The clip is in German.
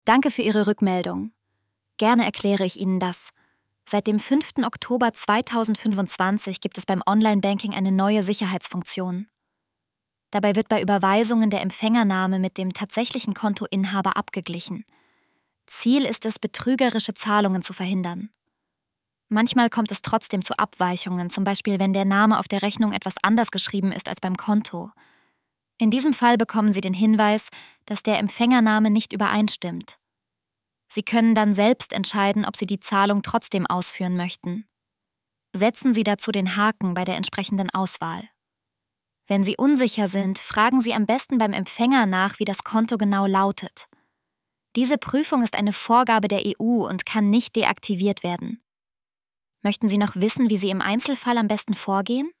Danke für Ihre Rückmeldung. Gerne erkläre ich Ihnen das. Seit dem 5. Oktober 2025 gibt es beim Online-Banking eine neue Sicherheitsfunktion. Dabei wird bei Überweisungen der Empfängername mit dem tatsächlichen Kontoinhaber abgeglichen. Ziel ist es, betrügerische Zahlungen zu verhindern. Manchmal kommt es trotzdem zu Abweichungen, zum Beispiel wenn der Name auf der Rechnung etwas anders geschrieben ist als beim Konto. In diesem Fall bekommen Sie den Hinweis, dass der Empfängername nicht übereinstimmt. Sie können dann selbst entscheiden, ob Sie die Zahlung trotzdem ausführen möchten. Setzen Sie dazu den Haken bei der entsprechenden Auswahl. Wenn Sie unsicher sind, fragen Sie am besten beim Empfänger nach, wie das Konto genau lautet. Diese Prüfung ist eine Vorgabe der EU und kann nicht deaktiviert werden. Möchten Sie noch wissen, wie Sie im Einzelfall am besten vorgehen?